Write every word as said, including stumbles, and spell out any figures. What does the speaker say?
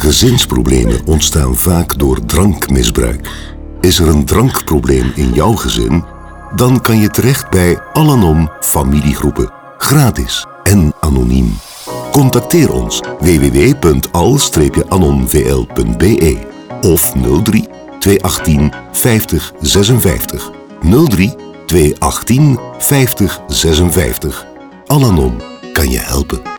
Gezinsproblemen ontstaan vaak door drankmisbruik. Is er een drankprobleem in jouw gezin? Dan kan je terecht bij Al-Anon familiegroepen. Gratis en anoniem. Contacteer ons w w w punt al dash anon v l punt b e of nul drie twee achttien vijftig zesenvijftig. nul drie twee achttien vijftig zesenvijftig. Al-Anon kan je helpen.